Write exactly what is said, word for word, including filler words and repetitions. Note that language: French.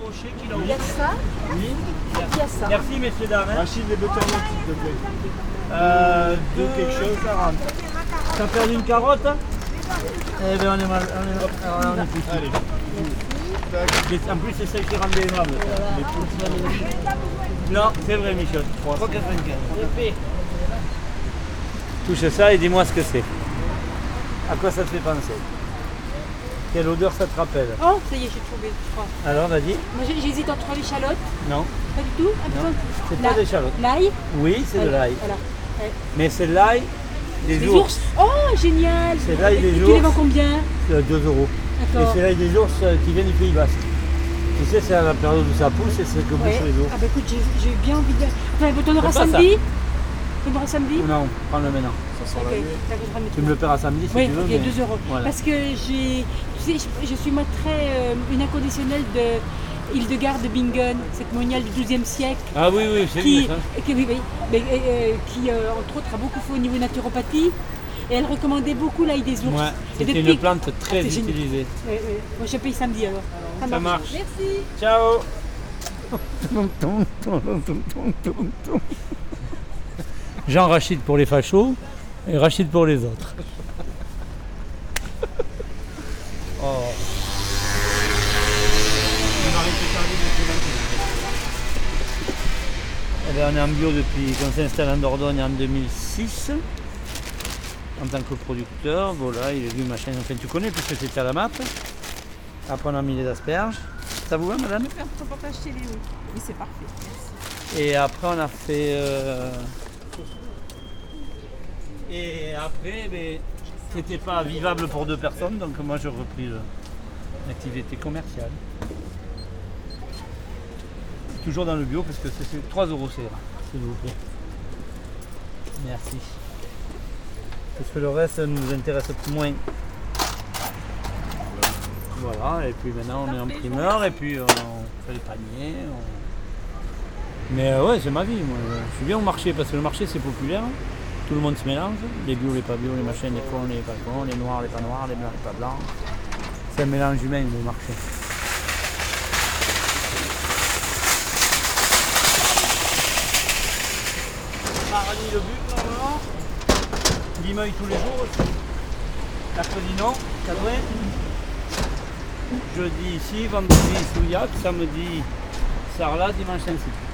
Rocher qui l'a Il y a ça, Oui. il y a ça. Merci messieurs dames. Hein. Rachid les butternut s'il te plaît. Euh, Deux quelque chose. quarante. T'as perdu une carotte? Eh bien on est mal. On est, alors, on est plus. Allez. En plus c'est celle qui rend des aimables. Non, c'est vrai Michel. trois quatre-vingt-quinze. Touche ça et dis-moi ce que c'est. À quoi ça te fait penser? Quelle odeur ça te rappelle? Oh, ça y est, j'ai trouvé, je crois. Alors vas-y. Moi, j'ai- j'hésite entre l'échalote, Non. pas du tout. Un Non, peu. c'est La- pas d'échalote. L'ail. Oui, c'est de Voilà, l'ail. Voilà. Ouais. Mais c'est l'ail des Les ours. ours. Oh, génial. C'est l'ail Et des tu ours. les vends combien? C'est deux euros. Et D'accord. c'est l'ail des ours euh, qui vient du Pays Basque. Tu sais, c'est à la période où ça pousse et c'est que Ouais. bouche les ours. Ah bah écoute, j'ai j'ai bien envie de... Enfin, t'en auras C'est pas ça. samedi? T'en auras samedi? Non, prends-le maintenant. Ok, d'accord, je ramène Tu tout. me le paieras samedi si Oui, tu veux. ok, mais- deux euros. Voilà. Parce que j'ai, tu sais, je, je suis moi très euh, une inconditionnelle de Hildegarde de Bingen, cette moniale du douzième siècle, Ah oui, oui, c'est qui, lui ça. qui, oui, oui, mais, euh, qui euh, entre autres a beaucoup fait au niveau naturopathie. Et elle recommandait beaucoup l'ail des ours. Ouais, Et c'était depuis- une plante très Ah, c'est génial. utilisée. Oui, oui. Moi je paye samedi alors. Ça marche. Merci. Ciao. Jean Rachid pour les fachos et Rachid pour les autres. Oh. Eh bien, on est en bio depuis qu'on s'installe en Dordogne en deux mille six en tant que producteur, voilà, il est vu machin, enfin tu connais puisque c'était à la map. Après on a mis les asperges. Ça vous va madame? Faire ton reportage télé, oui. Oui, c'est parfait. Merci. Et après on a fait... euh, Et après, ben, c'était pas vivable pour deux personnes, donc moi j'ai repris le- l'activité commerciale. Toujours dans le bio parce que c'est trois euros c'est là, s'il vous plaît. Merci. Parce que le reste nous intéresse moins. Voilà, et puis maintenant on est en primeur et puis on fait le panier. on- Mais euh, ouais, c'est ma vie, moi. Je suis bien au marché parce que le marché c'est populaire. Tout le monde se mélange, les bio, les pas bio, les machins, les cons, les pas cons, les noirs, les pas noirs, les blancs, les pas blancs. C'est un mélange humain le marché. Mardi le but normalement. Limeuil tous les jours aussi. Mercredi non, cadré. Jeudi ici, vendredi Souillac, samedi Sarlat, dimanche ainsi.